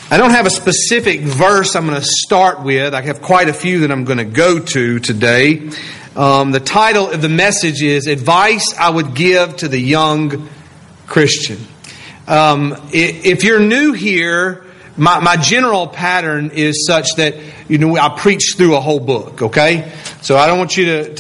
I don't have a specific verse I'm going to start with. I have quite a few that I'm going to go to today. The title of the message is Advice I Would Give to the Young Christian. If you're new here, my general pattern is such that I preach through a whole book. Okay, so I don't want you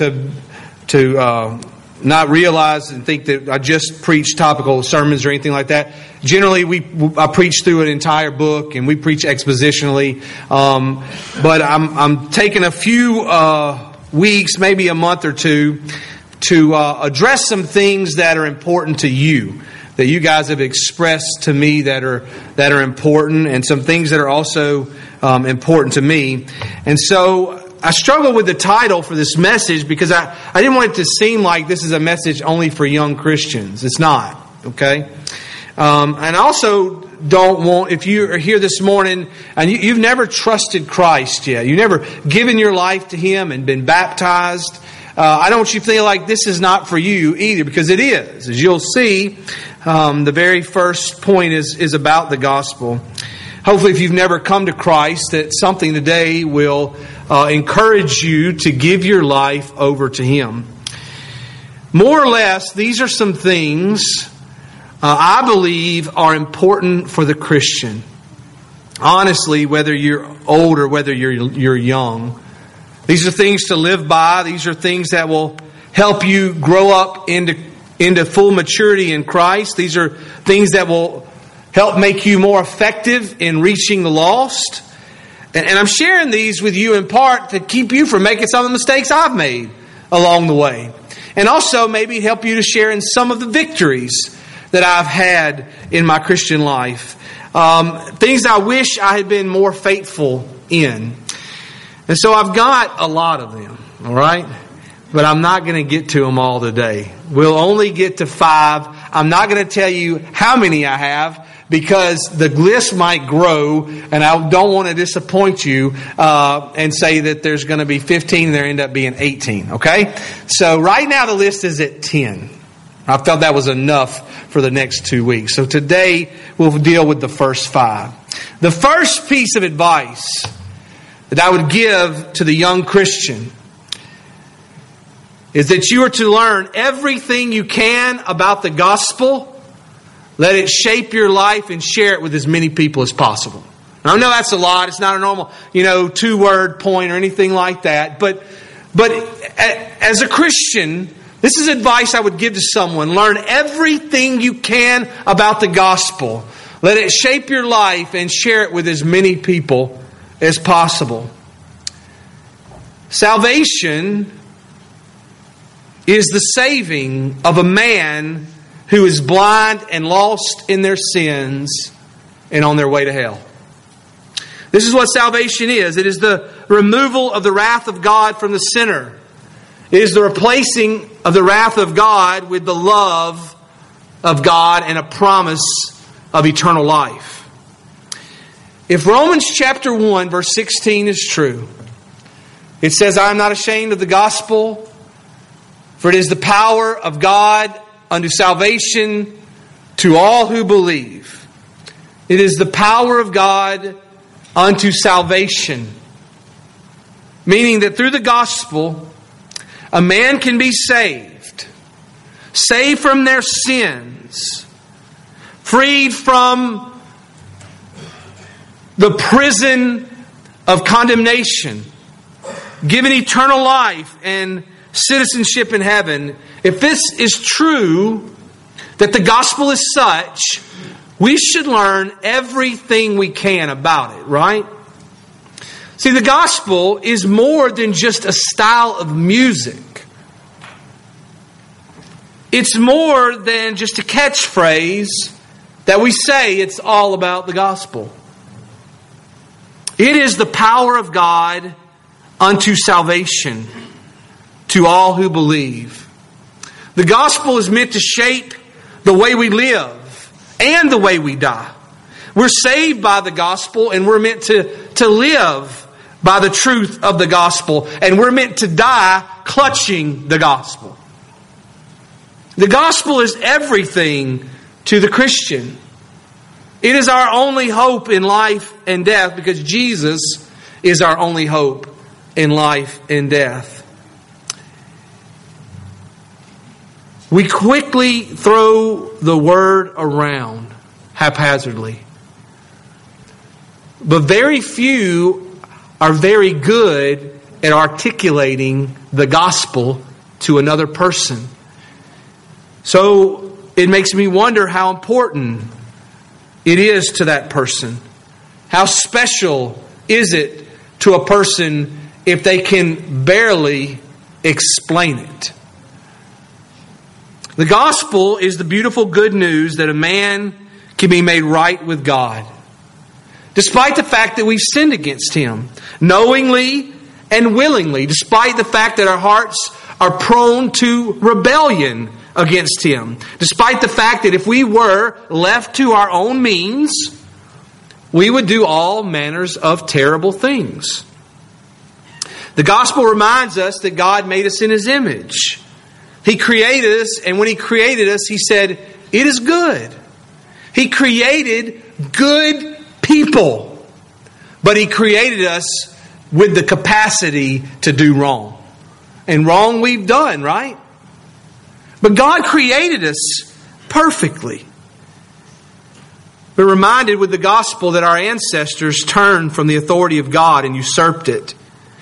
to not realize and think that I just preach topical sermons or anything like that. Generally, I preach through an entire book and we preach expositionally. But I'm taking a few weeks, maybe a month or two, to address some things that are important to you, that you guys have expressed to me that are important, and some things that are also important to me. And so I struggle with the title for this message because I didn't want it to seem like this is a message only for young Christians. It's not, okay? And I also don't want, if you are here this morning and you've never trusted Christ yet, you've never given your life to Him and been baptized, I don't want you to feel like this is not for you either, because it is. As you'll see, the very first point is about the gospel. Hopefully, if you've never come to Christ, that something today will encourage you to give your life over to Him. More or less, these are some things I believe are important for the Christian. Honestly, whether you're old or whether you're young, these are things to live by. These are things that will help you grow up into full maturity in Christ. These are things that will help make you more effective in reaching the lost. And I'm sharing these with you in part to keep you from making some of the mistakes I've made along the way. And also maybe help you to share in some of the victories that I've had in my Christian life. Things I wish I had been more faithful in. And so I've got a lot of them, all right? But I'm not going to get to them all today. We'll only get to 5. I'm not going to tell you how many I have, because the list might grow, and I don't want to disappoint you and say that there's going to be 15 and there end up being 18, okay? So right now the list is at 10. I felt that was enough for the next 2 weeks. So today we'll deal with the first 5. The first piece of advice that I would give to the young Christian is that you are to learn everything you can about the gospel. Let it shape your life and share it with as many people as possible. Now, I know that's a lot. It's not a normal, 2-word point or anything like that. But as a Christian, this is advice I would give to someone. Learn everything you can about the gospel. Let it shape your life and share it with as many people as possible. Salvation is the saving of a man who is blind and lost in their sins and on their way to hell. This is what salvation is. It is the removal of the wrath of God from the sinner. It is the replacing of the wrath of God with the love of God and a promise of eternal life. If Romans chapter 1 verse 16 is true, it says, I am not ashamed of the gospel, for it is the power of God unto salvation to all who believe. It is the power of God unto salvation. Meaning that through the gospel, a man can be saved. Saved from their sins. Freed from the prison of condemnation. Given eternal life and citizenship in heaven. If this is true, that the gospel is such, we should learn everything we can about it, right? See, the gospel is more than just a style of music. It's more than just a catchphrase that we say it's all about the gospel. It is the power of God unto salvation to all who believe. The gospel is meant to shape the way we live and the way we die. We're saved by the gospel, and we're meant to live by the truth of the gospel. And we're meant to die clutching the gospel. The gospel is everything to the Christian. It is our only hope in life and death because Jesus is our only hope in life and death. We quickly throw the word around haphazardly. But very few are very good at articulating the gospel to another person. So it makes me wonder how important it is to that person. How special is it to a person if they can barely explain it? The gospel is the beautiful good news that a man can be made right with God, despite the fact that we've sinned against Him, knowingly and willingly, despite the fact that our hearts are prone to rebellion against Him, despite the fact that if we were left to our own means, we would do all manners of terrible things. The gospel reminds us that God made us in His image. He created us, and when He created us, He said, "It is good." He created good people, but He created us with the capacity to do wrong. And wrong we've done, right? But God created us perfectly. We're reminded with the gospel that our ancestors turned from the authority of God and usurped it.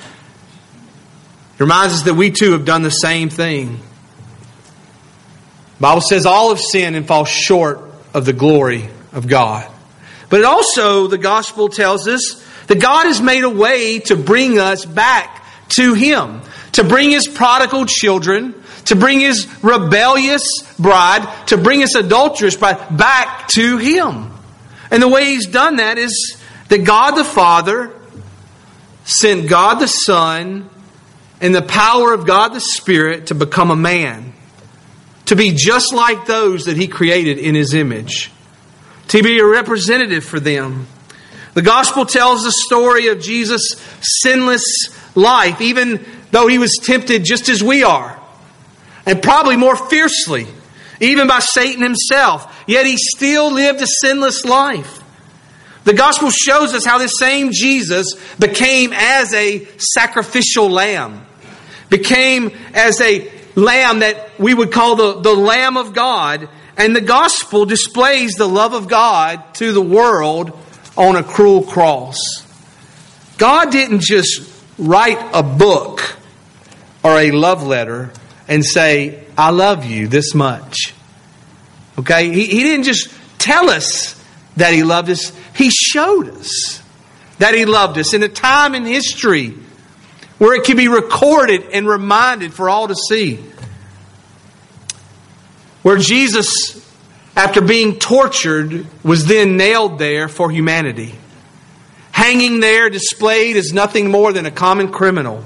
It reminds us that we too have done the same thing. The Bible says all have sinned and fall short of the glory of God. But also the gospel tells us that God has made a way to bring us back to Him. To bring His prodigal children, to bring His rebellious bride, to bring His adulterous bride back to Him. And the way He's done that is that God the Father sent God the Son and the power of God the Spirit to become a man. To be just like those that He created in His image. To be a representative for them. The gospel tells the story of Jesus' sinless life, even though He was tempted just as we are. And probably more fiercely, even by Satan himself. Yet He still lived a sinless life. The gospel shows us how this same Jesus became as a sacrificial lamb. Became as a lamb that we would call the Lamb of God. And the gospel displays the love of God to the world on a cruel cross. God didn't just write a book or a love letter and say, "I love you this much." Okay? He didn't just tell us that He loved us. He showed us that He loved us in a time in history where it can be recorded and reminded for all to see. Where Jesus, after being tortured, was then nailed there for humanity. Hanging there, displayed as nothing more than a common criminal.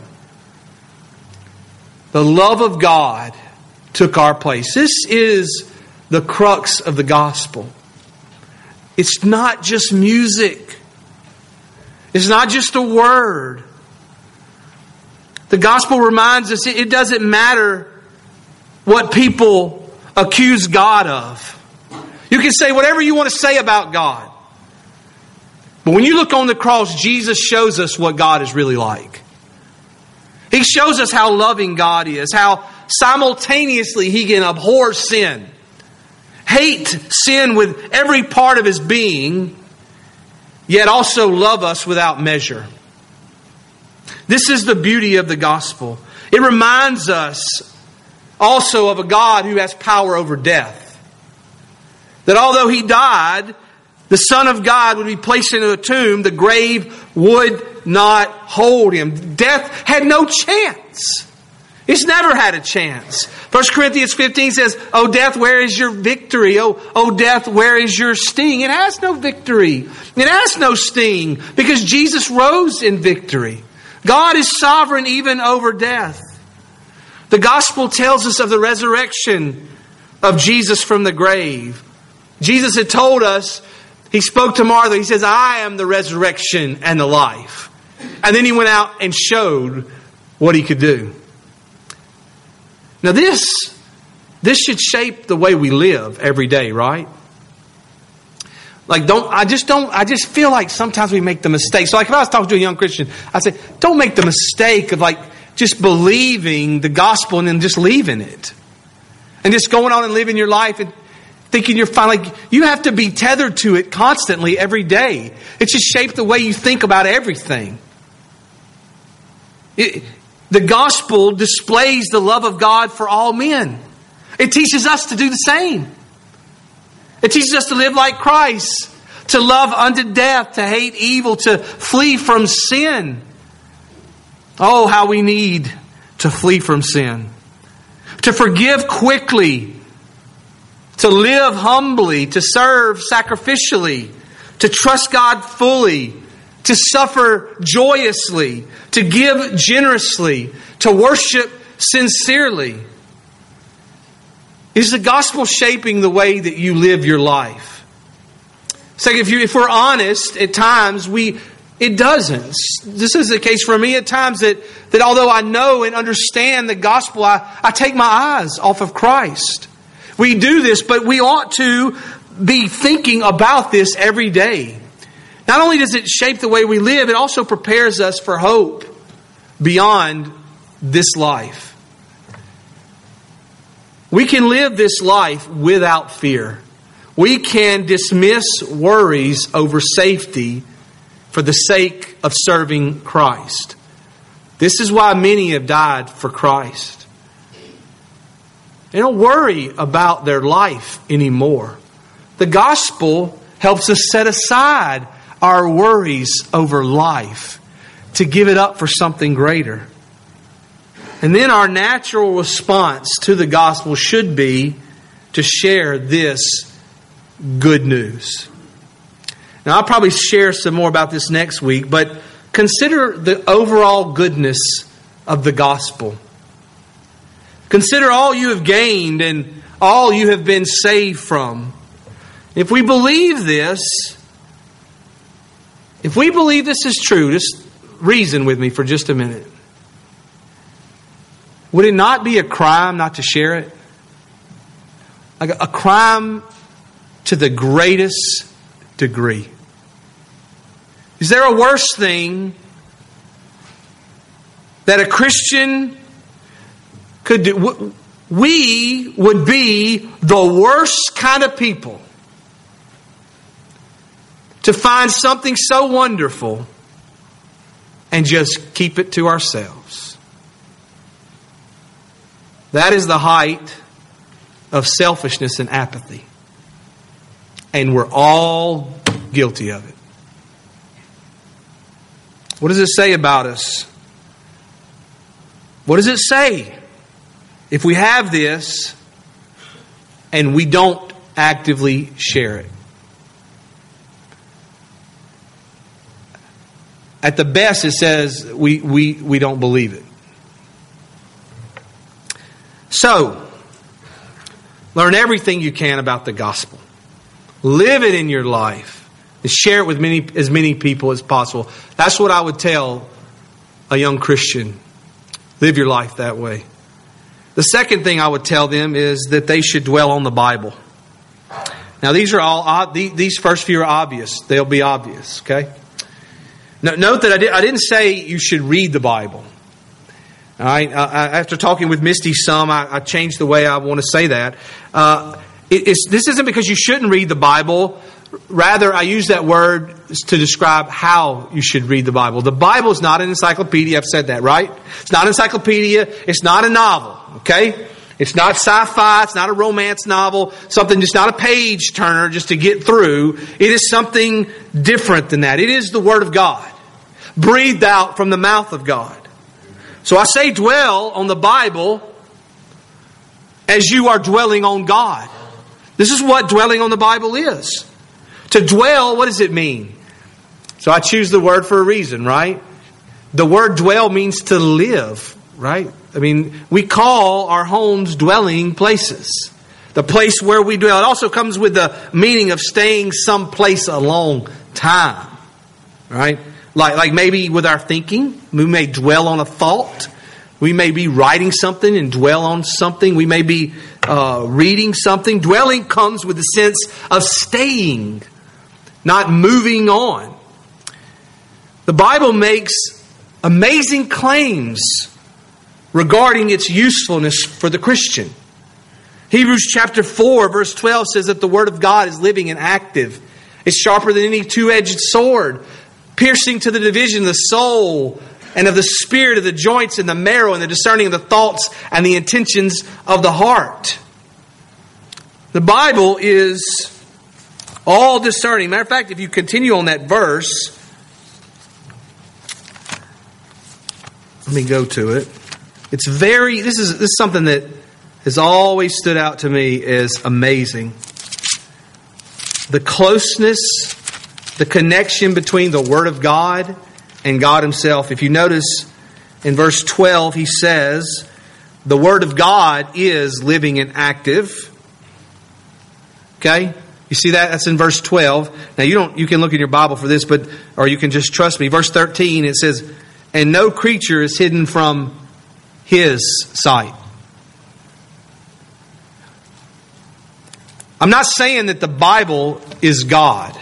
The love of God took our place. This is the crux of the gospel. It's not just music. It's not just a word. The gospel reminds us it doesn't matter what people accuse God of. You can say whatever you want to say about God. But when you look on the cross, Jesus shows us what God is really like. He shows us how loving God is, how simultaneously He can abhor sin, hate sin with every part of His being, yet also love us without measure. This is the beauty of the gospel. It reminds us also of a God who has power over death. That although He died, the Son of God would be placed into a tomb, the grave would not hold Him. Death had no chance. It's never had a chance. 1 Corinthians 15 says, "O death, where is your victory? O death, where is your sting?" It has no victory. It has no sting because Jesus rose in victory. God is sovereign even over death. The gospel tells us of the resurrection of Jesus from the grave. Jesus had told us, He spoke to Martha, He says, "I am the resurrection and the life." And then He went out and showed what He could do. Now this should shape the way we live every day, right? I just feel like sometimes we make the mistake. So like if I was talking to a young Christian, I'd say, don't make the mistake of like just believing the gospel and then just leaving it. And just going on and living your life and thinking you're fine. Like, you have to be tethered to it constantly every day. It should shape the way you think about everything. The gospel displays the love of God for all men. It teaches us to do the same. It teaches us to live like Christ, to love unto death, to hate evil, to flee from sin. Oh, how we need to flee from sin. To forgive quickly, to live humbly, to serve sacrificially, to trust God fully, to suffer joyously, to give generously, to worship sincerely. Is the gospel shaping the way that you live your life? Second, if we're honest, at times it doesn't. This is the case for me at times that although I know and understand the gospel, I take my eyes off of Christ. We do this, but we ought to be thinking about this every day. Not only does it shape the way we live, it also prepares us for hope beyond this life. We can live this life without fear. We can dismiss worries over safety for the sake of serving Christ. This is why many have died for Christ. They don't worry about their life anymore. The gospel helps us set aside our worries over life to give it up for something greater. And then our natural response to the gospel should be to share this good news. Now, I'll probably share some more about this next week, but consider the overall goodness of the gospel. Consider all you have gained and all you have been saved from. If we believe this is true, just reason with me for just a minute. Would it not be a crime not to share it? Like a crime to the greatest degree. Is there a worse thing that a Christian could do? We would be the worst kind of people to find something so wonderful and just keep it to ourselves. That is the height of selfishness and apathy. And we're all guilty of it. What does it say about us? What does it say if we have this and we don't actively share it? At the best, it says we don't believe it. So, learn everything you can about the gospel. Live it in your life. And share it with as many people as possible. That's what I would tell a young Christian. Live your life that way. The second thing I would tell them is that they should dwell on the Bible. Now, these first few are obvious. They'll be obvious, okay? Note that I didn't say you should read the Bible. All right. After talking with Misty some, I changed the way I want to say that. This isn't because you shouldn't read the Bible. Rather, I use that word to describe how you should read the Bible. The Bible is not an encyclopedia. I've said that, right? It's not an encyclopedia. It's not a novel, okay? It's not sci-fi. It's not a romance novel. Something just not a page turner just to get through. It is something different than that. It is the Word of God, breathed out from the mouth of God. So I say dwell on the Bible as you are dwelling on God. This is what dwelling on the Bible is. To dwell, what does it mean? So I choose the word for a reason, right? The word dwell means to live, right? I mean, we call our homes dwelling places. The place where we dwell. It also comes with the meaning of staying someplace a long time, right? Like maybe with our thinking, we may dwell on a thought. We may be writing something and dwell on something. We may be reading something. Dwelling comes with the sense of staying. not moving on. The Bible makes amazing claims regarding its usefulness for the Christian. Hebrews chapter 4 verse 12 says that the Word of God is living and active. It's sharper than any two-edged sword, piercing to the division of the soul and of the spirit, of the joints and the marrow, and the discerning of the thoughts and the intentions of the heart. The Bible is all discerning. Matter of fact, if you continue on that verse, let me go to it. This is something that has always stood out to me as amazing. The closeness, the connection between the Word of God and God Himself. If you notice in verse 12, he says, the Word of God is living and active. Okay? You see that? That's in verse 12. Now you can look in your Bible for this, or you can just trust me. Verse 13, it says, and no creature is hidden from His sight. I'm not saying that the Bible is God,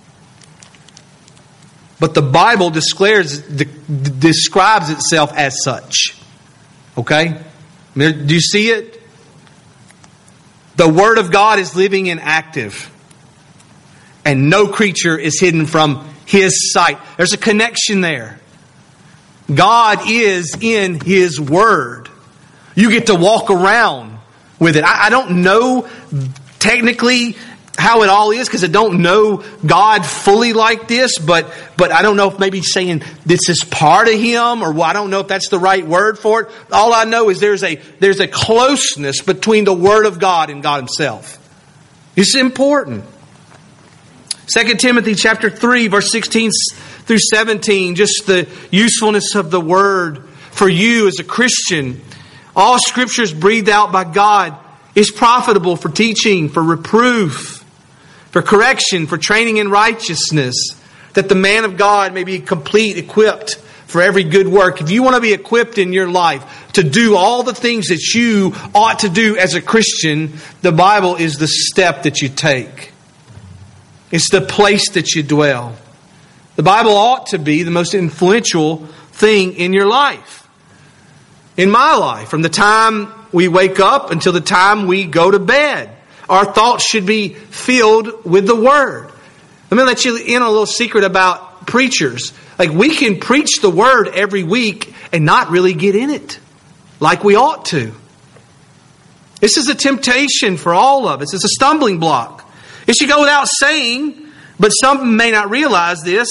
but the Bible describes itself as such. Okay? Do you see it? The Word of God is living and active, and no creature is hidden from His sight. There's a connection there. God is in His Word. You get to walk around with it. I don't know technically how it all is, because I don't know God fully like this, but I don't know if maybe saying this is part of Him, or I don't know if that's the right word for it. All I know is there's a closeness between the Word of God and God Himself. It's important. 2 Timothy chapter 3, verse 16 through 17, just the usefulness of the Word for you as a Christian. All Scripture is breathed out by God, is profitable for teaching, for reproof, for correction, for training in righteousness, that the man of God may be complete, equipped for every good work. If you want to be equipped in your life to do all the things that you ought to do as a Christian, the Bible is the step that you take. It's the place that you dwell. The Bible ought to be the most influential thing in your life. In my life, from the time we wake up until the time we go to bed, our thoughts should be filled with the Word. Let me let you in on a little secret about preachers. Like, we can preach the Word every week and not really get in it like we ought to. This is a temptation for all of us. It's a stumbling block. It should go without saying, but some may not realize this.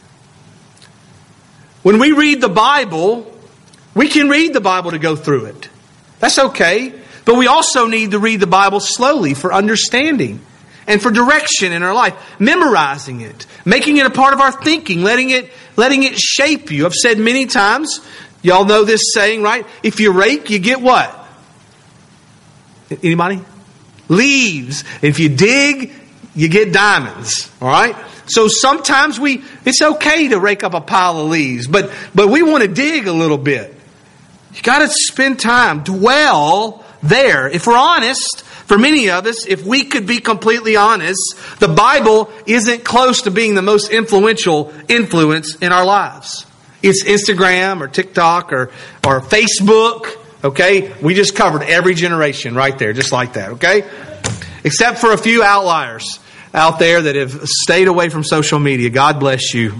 When we read the Bible, we can read the Bible to go through it. That's okay. But we also need to read the Bible slowly for understanding and for direction in our life. Memorizing it, making it a part of our thinking, letting it shape you. I've said many times, y'all know this saying, right? If you rake, you get what? Anybody? Leaves. If you dig, you get diamonds. All right? So sometimes it's okay to rake up a pile of leaves, but we want to dig a little bit. You got to spend time, dwell there. If we're honest, for many of us, if we could be completely honest, the Bible isn't close to being the most influential influence in our lives. It's Instagram or TikTok or Facebook. Okay? We just covered every generation right there, just like that. Okay? Except for a few outliers out there that have stayed away from social media. God bless you.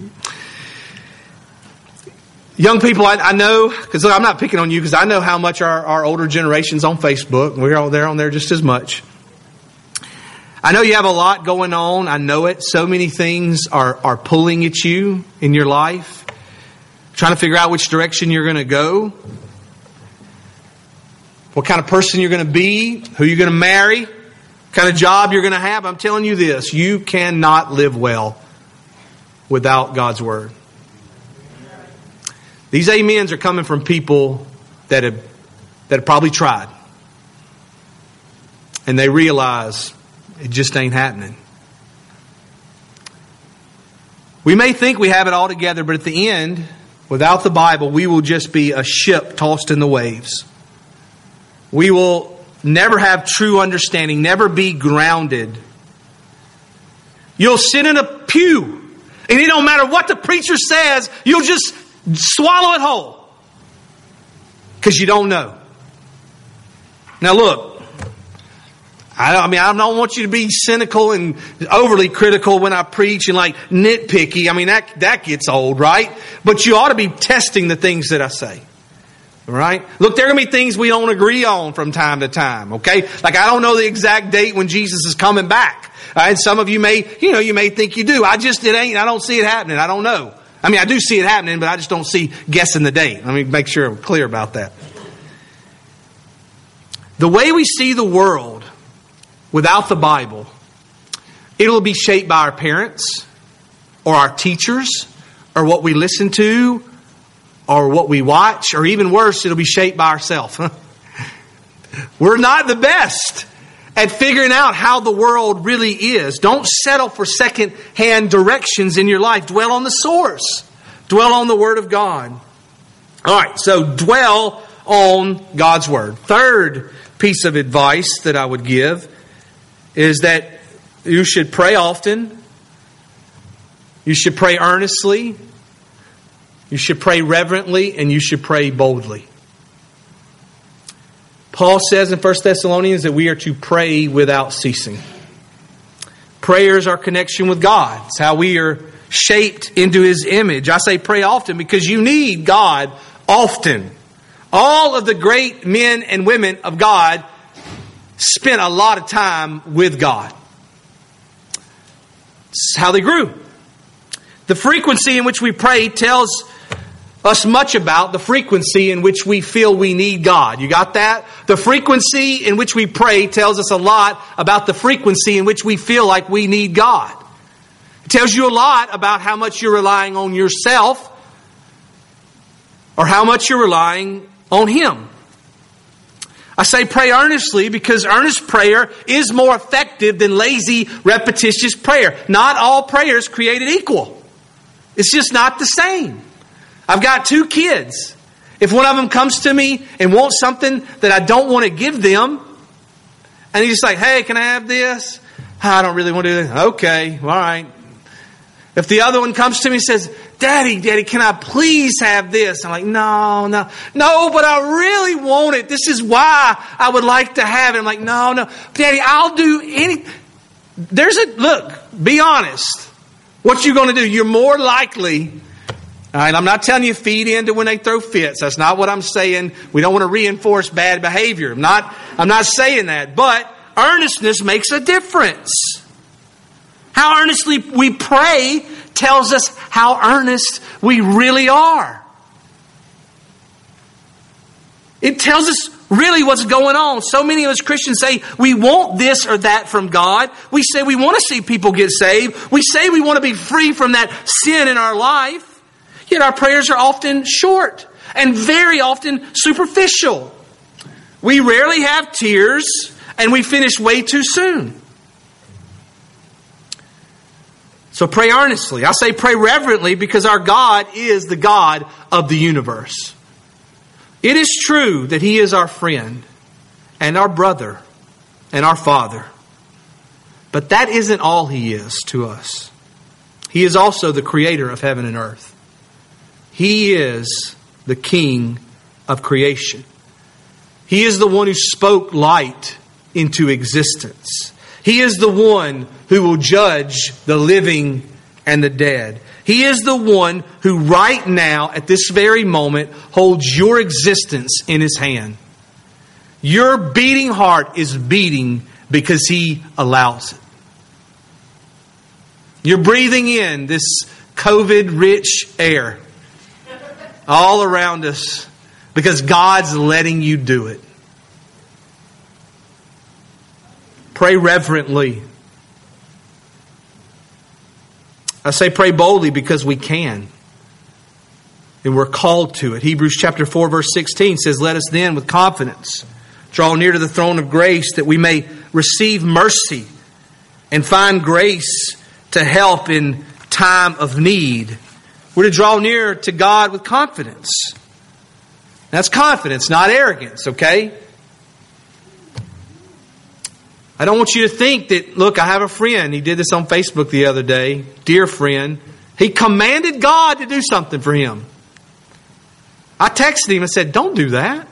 Young people, I know, because I'm not picking on you, because I know how much our older generation's on Facebook. We're all there on there just as much. I know you have a lot going on. I know it. So many things are pulling at you in your life. Trying to figure out which direction you're going to go. What kind of person you're going to be. Who you're going to marry. What kind of job you're going to have. I'm telling you this. You cannot live well without God's Word. These amens are coming from people that have probably tried. And they realize it just ain't happening. We may think we have it all together, but at the end, without the Bible, we will just be a ship tossed in the waves. We will never have true understanding, never be grounded. You'll sit in a pew, and it don't matter what the preacher says, you'll just swallow it whole. Because you don't know. Now look, I don't want you to be cynical and overly critical when I preach and like nitpicky. I mean, that gets old, right? But you ought to be testing the things that I say. Right? Look, there are going to be things we don't agree on from time to time, okay? Like, I don't know the exact date when Jesus is coming back. And some of you may think you do. I don't see it happening. I don't know. I mean, I do see it happening, but I just don't see guessing the date. Let me make sure I'm clear about that. The way we see the world without the Bible, it'll be shaped by our parents or our teachers or what we listen to or what we watch, or even worse, it'll be shaped by ourselves. We're not the best at figuring out how the world really is. Don't settle for second-hand directions in your life. Dwell on the source. Dwell on the Word of God. All right, so dwell on God's Word. Third piece of advice that I would give is that you should pray often. You should pray earnestly. You should pray reverently, and you should pray boldly. Paul says in 1 Thessalonians that we are to pray without ceasing. Prayer is our connection with God. It's how we are shaped into His image. I say pray often because you need God often. All of the great men and women of God spent a lot of time with God. It's how they grew. The frequency in which we pray tells us much about the frequency in which we feel we need God. You got that? The frequency in which we pray tells us a lot about the frequency in which we feel like we need God. It tells you a lot about how much you're relying on yourself or how much you're relying on Him. I say pray earnestly because earnest prayer is more effective than lazy, repetitious prayer. Not all prayers created equal. It's just not the same. I've got 2 kids. If one of them comes to me and wants something that I don't want to give them, and he's just like, hey, can I have this? I don't really want to do that. Okay, all right. If the other one comes to me and says, Daddy, can I please have this? I'm like, no, but I really want it. This is why I would like to have it. I'm like, no, Daddy, I'll do anything. Look, be honest. What you going to do? You're more likely. All right, I'm not telling you feed into when they throw fits. That's not what I'm saying. We don't want to reinforce bad behavior. I'm not saying that. But earnestness makes a difference. How earnestly we pray tells us how earnest we really are. It tells us really what's going on. So many of us Christians say we want this or that from God. We say we want to see people get saved. We say we want to be free from that sin in our life. Yet our prayers are often short and very often superficial. We rarely have tears and we finish way too soon. So pray earnestly. I say pray reverently because our God is the God of the universe. It is true that He is our friend and our brother and our Father. But that isn't all He is to us. He is also the creator of heaven and earth. He is the King of creation. He is the one who spoke light into existence. He is the one who will judge the living and the dead. He is the one who right now, at this very moment, holds your existence in His hand. Your beating heart is beating because He allows it. You're breathing in this COVID-rich air all around us because God's letting you do it. Pray reverently. I say pray boldly because we can. And we're called to it. Hebrews chapter 4 verse 16 says, let us then with confidence draw near to the throne of grace that we may receive mercy and find grace to help in time of need. We're to draw near to God with confidence. That's confidence, not arrogance, okay? I don't want you to think that, look, I have a friend. He did this on Facebook the other day. Dear friend. He commanded God to do something for him. I texted him and said, don't do that.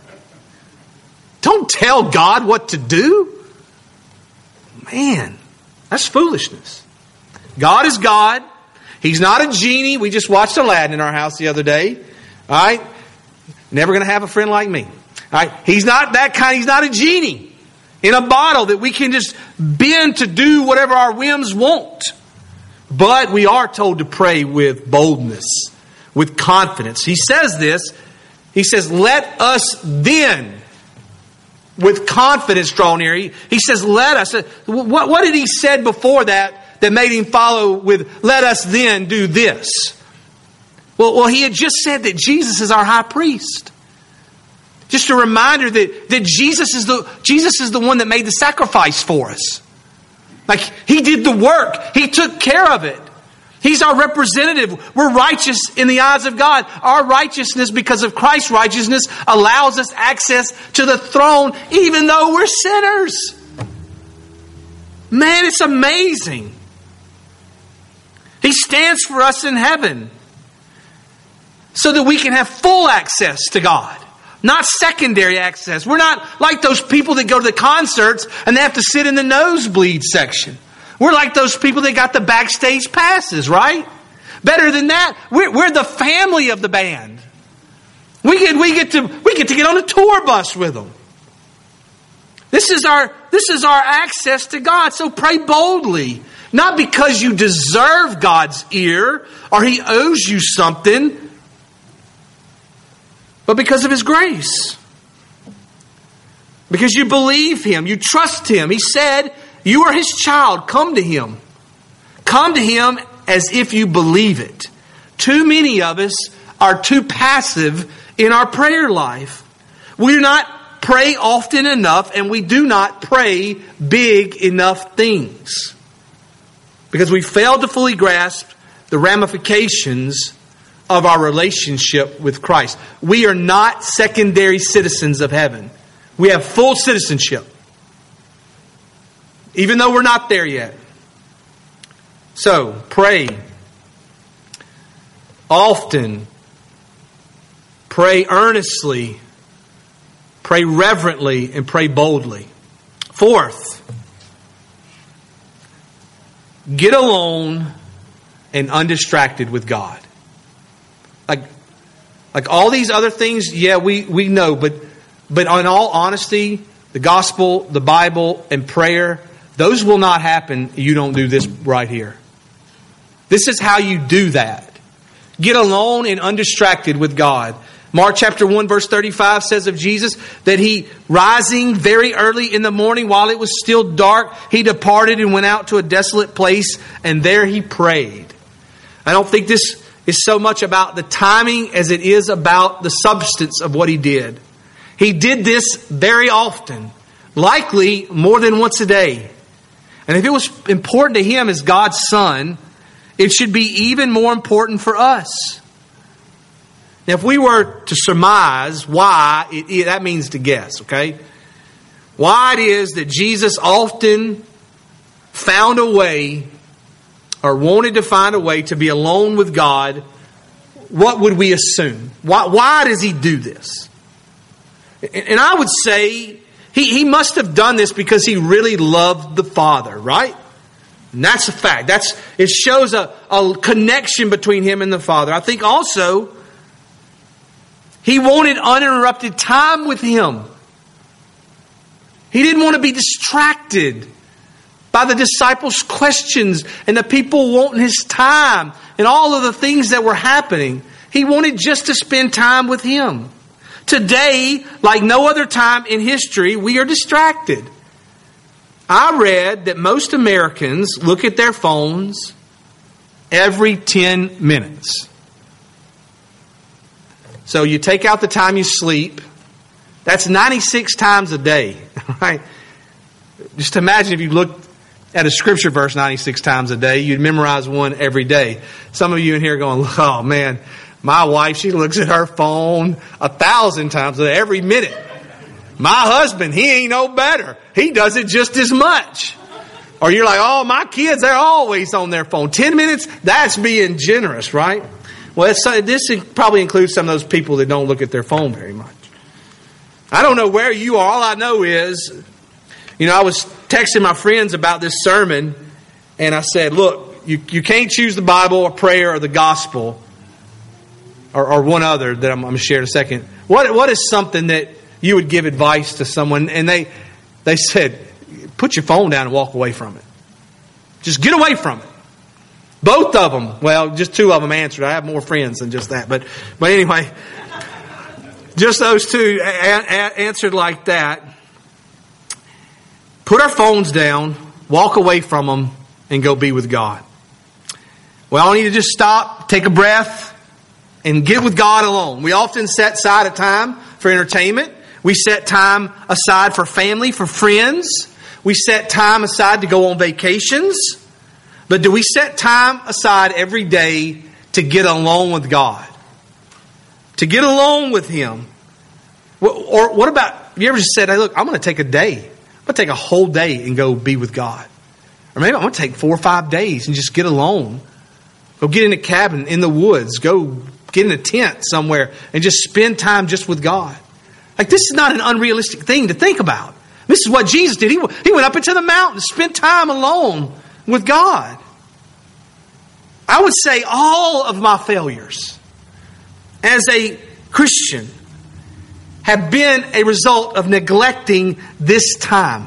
Don't tell God what to do. Man, that's foolishness. God is God. He's not a genie. We just watched Aladdin in our house the other day. All right? Never going to have a friend like me. All right? He's not that kind. He's not a genie in a bottle that we can just bend to do whatever our whims want. But we are told to pray with boldness, with confidence. He says this. He says, let us then, with confidence, draw near. He says, let us. What did he say before that made him follow with, let us then do this? Well, he had just said that Jesus is our high priest. Just a reminder that Jesus is the one that made the sacrifice for us. Like, He did the work. He took care of it. He's our representative. We're righteous in the eyes of God. Our righteousness, because of Christ's righteousness, allows us access to the throne even though we're sinners. Man, it's amazing. He stands for us in heaven so that we can have full access to God. Not secondary access. We're not like those people that go to the concerts and they have to sit in the nosebleed section. We're like those people that got the backstage passes, right? Better than that, we're the family of the band. We get to get on a tour bus with them. This is our access to God. So pray boldly, not because you deserve God's ear or He owes you something, but because of His grace. Because you believe Him, you trust Him. He said, you are His child. Come to Him. Come to Him as if you believe it. Too many of us are too passive in our prayer life. We do not pray often enough, and we do not pray big enough things. Because we fail to fully grasp the ramifications of our relationship with Christ. We are not secondary citizens of heaven. We have full citizenship, even though we're not there yet. So, pray often, pray earnestly, pray reverently, and pray boldly. Fourth, get alone and undistracted with God. Like all these other things, yeah, we know, but in all honesty, the gospel, the Bible, and prayer, those will not happen if you don't do this right here. This is how you do that. Get alone and undistracted with God. Mark chapter 1 verse 35 says of Jesus that He, rising very early in the morning while it was still dark, He departed and went out to a desolate place, and there He prayed. I don't think this is so much about the timing as it is about the substance of what He did. He did this very often, likely more than once a day. And if it was important to Him as God's Son, it should be even more important for us. Now, if we were to surmise why, that means to guess, okay? Why it is that Jesus often found a way, or wanted to find a way, to be alone with God, what would we assume? Why does He do this? And I would say He must have done this because He really loved the Father, right? And that's a fact. It shows a connection between Him and the Father. I think also He wanted uninterrupted time with Him. He didn't want to be distracted by the disciples' questions and the people wanting His time and all of the things that were happening. He wanted just to spend time with Him. Today, like no other time in history, we are distracted. I read that most Americans look at their phones every 10 minutes. So you take out the time you sleep. That's 96 times a day, right? Just imagine if you looked at a scripture verse 96 times a day, you'd memorize one every day. Some of you in here are going, oh man, my wife, she looks at her phone 1,000 times a day, every minute. My husband, he ain't no better. He does it just as much. Or you're like, oh, my kids, they're always on their phone. 10 minutes, that's being generous, right? Well, this probably includes some of those people that don't look at their phone very much. I don't know where you are. All I know is, I was texting my friends about this sermon, and I said, look, you can't choose the Bible or prayer or the gospel or one other that I'm going to share in a second. What is something that you would give advice to someone? And they said, put your phone down and walk away from it. Just get away from it. Both of them, well, just two of them answered. I have more friends than just that. But anyway, just those two answered like that. Put our phones down, walk away from them, and go be with God. Well, I need to just stop, take a breath, and get with God alone. We often set aside a time for entertainment. We set time aside for family, for friends. We set time aside to go on vacations. But do we set time aside every day to get alone with God? To get alone with Him? Or what about, have you ever just said, hey, look, I'm going to take a day. I'm going to take a whole day and go be with God. Or maybe I'm going to take 4 or 5 days and just get alone. Go get in a cabin in the woods. Go get in a tent somewhere and just spend time just with God. Like, this is not an unrealistic thing to think about. This is what Jesus did. He went up into the mountain and spent time alone with God. I would say all of my failures as a Christian have been a result of neglecting this time.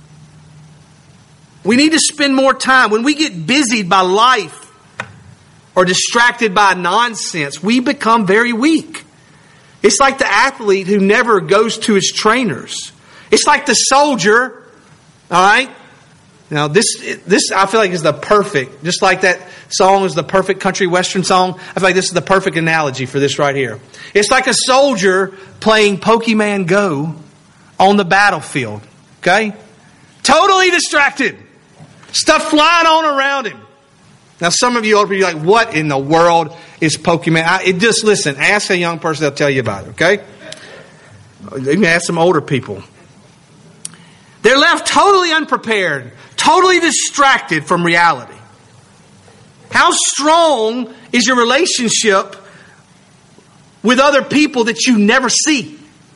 We need to spend more time. When we get busied by life or distracted by nonsense, we become very weak. It's like the athlete who never goes to his trainers. It's like the soldier, all right? Now, this I feel like is the perfect, just like that song is the perfect country western song, I feel like this is the perfect analogy for this right here. It's like a soldier playing Pokemon Go on the battlefield, okay? Totally distracted. Stuff flying on around him. Now, some of you ought to be like, what in the world is Pokemon? Just listen, ask a young person, they'll tell you about it, okay? You can ask some older people. They're left totally unprepared, totally distracted from reality. How strong is your relationship with other people that you never see?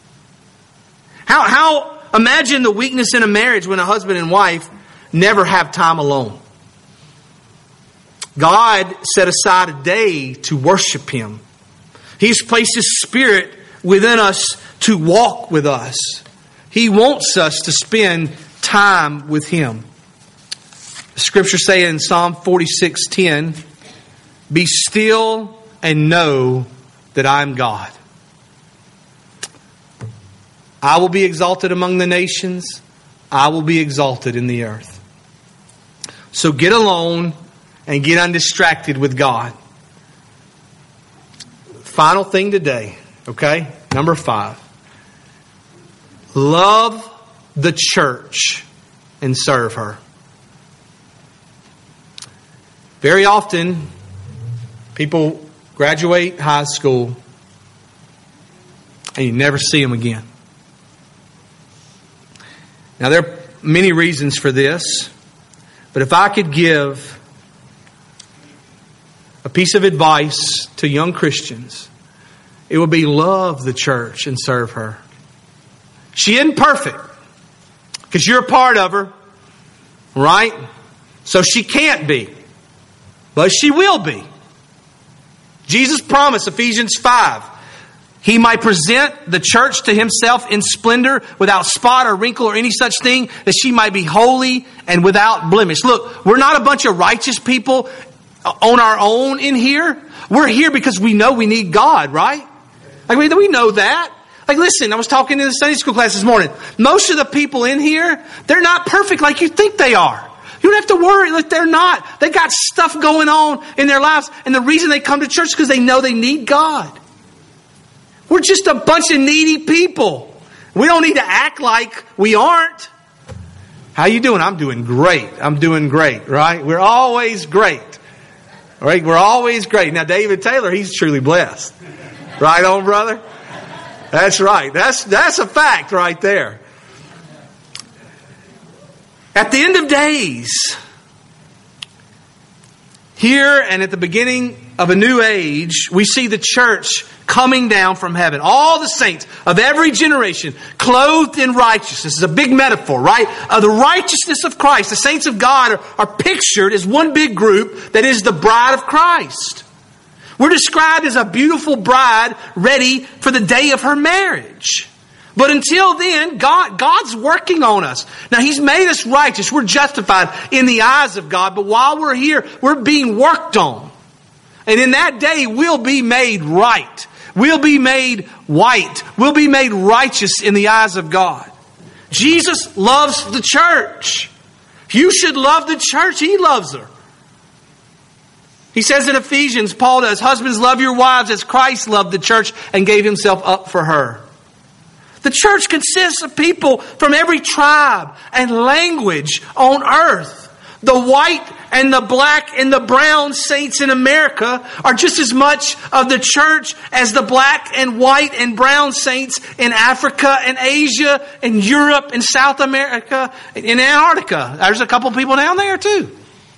How imagine the weakness in a marriage when a husband and wife never have time alone. God set aside a day to worship Him. He's placed His Spirit within us to walk with us. He wants us to spend time with Him. The Scriptures say in Psalm 46:10, "Be still and know that I am God. I will be exalted among the nations. I will be exalted in the earth." So get alone and get undistracted with God. Final thing today, okay? Number 5. Love the church and serve her. Very often, people graduate high school and you never see them again. Now, there are many reasons for this, but if I could give a piece of advice to young Christians, it would be love the church and serve her. She isn't perfect because you're a part of her, right? So she can't be, but she will be. Jesus promised, Ephesians 5, He might present the church to Himself in splendor, without spot or wrinkle or any such thing, that she might be holy and without blemish. Look, we're not a bunch of righteous people on our own in here. We're here because we know we need God, right? Like, we know that. Like, listen, I was talking in the Sunday school class this morning. Most of the people in here, they're not perfect like you think they are. You don't have to worry. Like, they're not. They got stuff going on in their lives. And the reason they come to church is because they know they need God. We're just a bunch of needy people. We don't need to act like we aren't. How you doing? I'm doing great. I'm doing great, right? We're always great. Right? We're always great. Now, David Taylor, he's truly blessed. Right on, brother? That's right. That's a fact right there. At the end of days, here and at the beginning of a new age, we see the church coming down from heaven. All the saints of every generation clothed in righteousness. This is a big metaphor, right? The righteousness of Christ. The saints of God are pictured as one big group that is the bride of Christ. We're described as a beautiful bride ready for the day of her marriage. But until then, God's working on us. Now, He's made us righteous. We're justified in the eyes of God. But while we're here, we're being worked on. And in that day, we'll be made right. We'll be made white. We'll be made righteous in the eyes of God. Jesus loves the church. You should love the church. He loves her. He says in Ephesians, Paul does, husbands, love your wives as Christ loved the church and gave Himself up for her. The church consists of people from every tribe and language on earth. The white and the black and the brown saints in America are just as much of the church as the black and white and brown saints in Africa and Asia and Europe and South America and in Antarctica. There's a couple people down there too.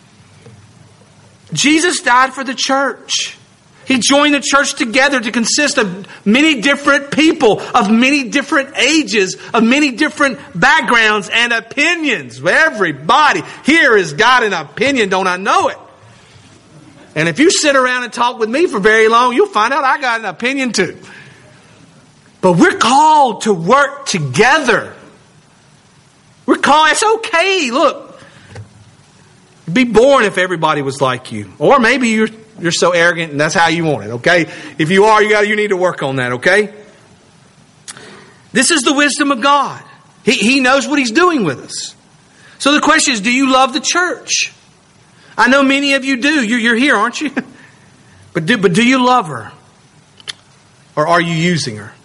Jesus died for the church. He joined the church together to consist of many different people, of many different ages, of many different backgrounds and opinions. Everybody here has got an opinion, don't I know it? And if you sit around and talk with me for very long, you'll find out I got an opinion too. But we're called to work together. We're called, it's okay, look. Be born if everybody was like you. Or maybe you're so arrogant and that's how you want it, okay? If you are, you need to work on that, okay? This is the wisdom of God. He knows what He's doing with us. So the question is, do you love the church? I know many of you do. You're here, aren't you? But do you love her? Or are you using her?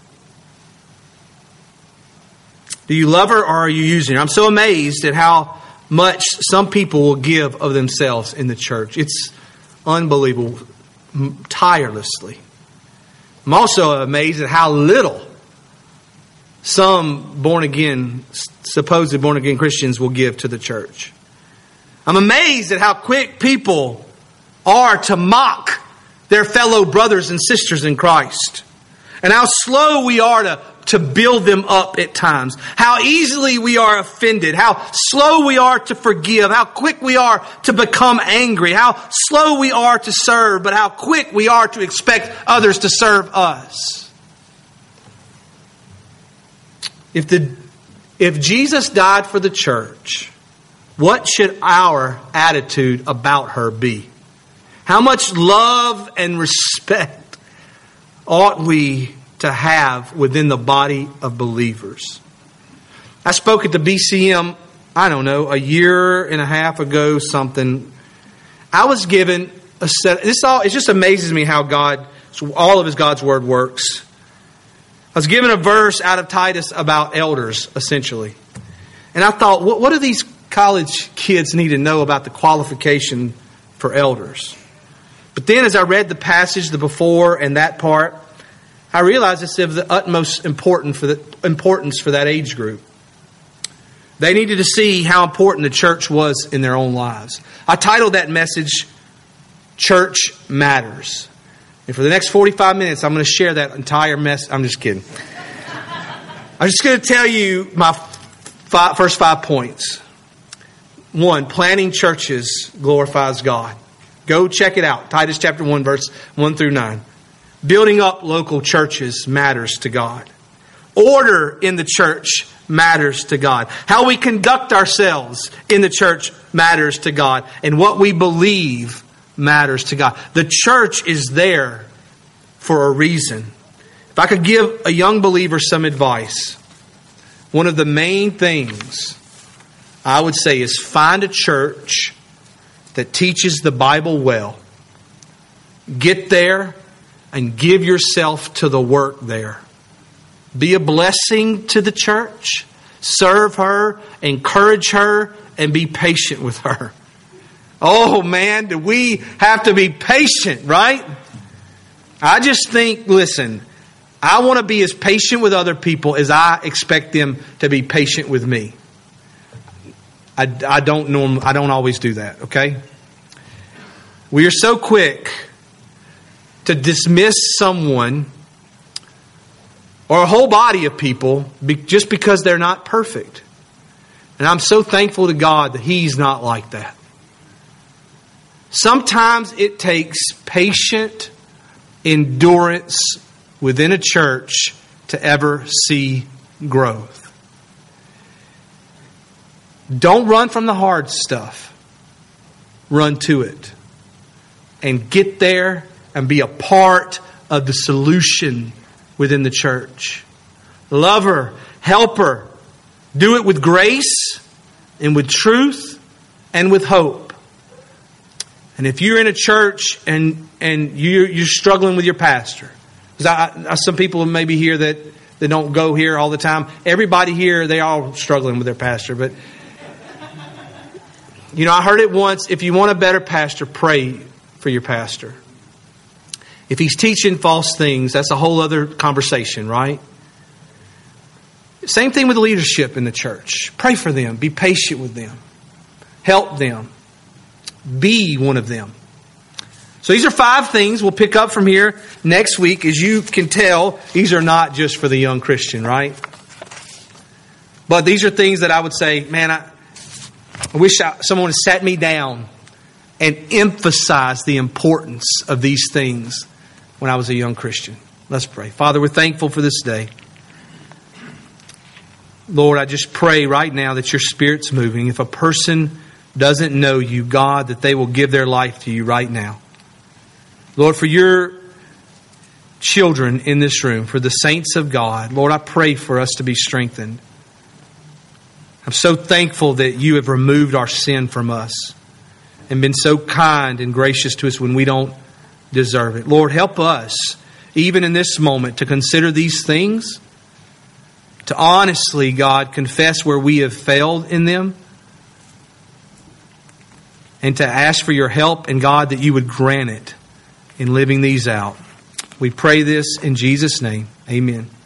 Do you love her or are you using her? I'm so amazed at how much some people will give of themselves in the church. It's unbelievable, tirelessly. I'm also amazed at how little some supposed born again Christians will give to the church. I'm amazed at how quick people are to mock their fellow brothers and sisters in Christ. And how slow we are to build them up at times. How easily we are offended. How slow we are to forgive. How quick we are to become angry. How slow we are to serve, but how quick we are to expect others to serve us. If Jesus died for the church, what should our attitude about her be? How much love and respect ought we to have within the body of believers? I spoke at the BCM, a year and a half ago, something. I was given a set. It just amazes me how all of God's Word works. I was given a verse out of Titus about elders, essentially. And I thought, what do these college kids need to know about the qualification for elders? But then as I read the passage, the before and that part, I realized it's of the utmost importance for that age group. They needed to see how important the church was in their own lives. I titled that message, Church Matters. And for the next 45 minutes, I'm going to share that entire mess. I'm just kidding. I'm just going to tell you my first 5 points. 1, planting churches glorifies God. Go check it out. Titus chapter 1, verse 1 through 9. Building up local churches matters to God. Order in the church matters to God. How we conduct ourselves in the church matters to God. And what we believe matters to God. The church is there for a reason. If I could give a young believer some advice, one of the main things I would say is find a church that teaches the Bible well. Get there and give yourself to the work there. Be a blessing to the church. Serve her, encourage her, and be patient with her. Oh man, do we have to be patient, right? I just think, listen, I want to be as patient with other people as I expect them to be patient with me. I don't always do that, okay? We are so quick to dismiss someone or a whole body of people just because they're not perfect. And I'm so thankful to God that He's not like that. Sometimes it takes patient endurance within a church to ever see growth. Don't run from the hard stuff. Run to it. And get there and be a part of the solution within the church. Love her. Help her. Do it with grace and with truth and with hope. And if you're in a church and you're struggling with your pastor, because some people maybe here that don't go here all the time. Everybody here, they're all struggling with their pastor. But, I heard it once, if you want a better pastor, pray for your pastor. If he's teaching false things, that's a whole other conversation, right? Same thing with leadership in the church. Pray for them. Be patient with them. Help them. Be one of them. So these are 5 things we'll pick up from here next week. As you can tell, these are not just for the young Christian, right? But these are things that I would say, man, I wish someone had sat me down and emphasized the importance of these things when I was a young Christian. Let's pray. Father, we're thankful for this day. Lord, I just pray right now that your Spirit's moving. If a person doesn't know you, God, that they will give their life to you right now. Lord, for your children in this room, for the saints of God, Lord, I pray for us to be strengthened. I'm so thankful that you have removed our sin from us and been so kind and gracious to us when we don't deserve it. Lord, help us, even in this moment, to consider these things, to honestly, God, confess where we have failed in them, and to ask for your help, and God, that you would grant it in living these out. We pray this in Jesus' name. Amen.